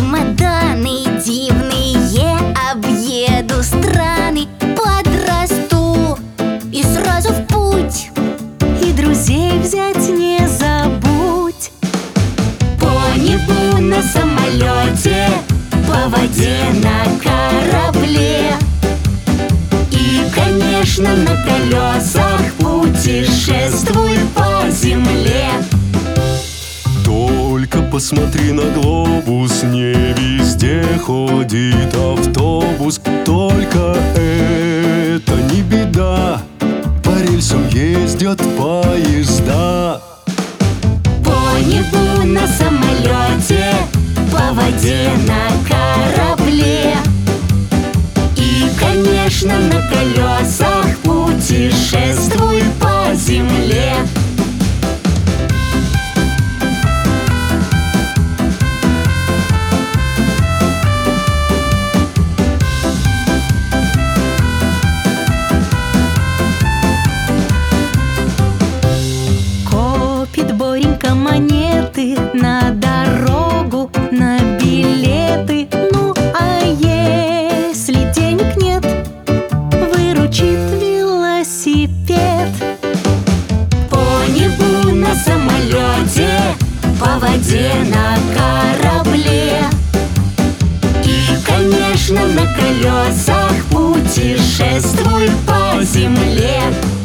чемоданы дивные, объеду страны, подрасту и сразу в путь. И друзей взять не забудь. По небу на самолете, по воде на корабле и, конечно, на колесах путешествуй по земле. Только посмотри на глобус, не везде ходит автобус. Только это не беда, по рельсам ездят поезда. По небу на самолете, по воде на корабле и, конечно, на колесах путешествуй по земле. Копит Боренька монеты на дорогу, на билеты. Ну, а если денег нет, выручит велосипед. По небу на самолете, по воде на корабле и, конечно, на колесах путешествуй по земле.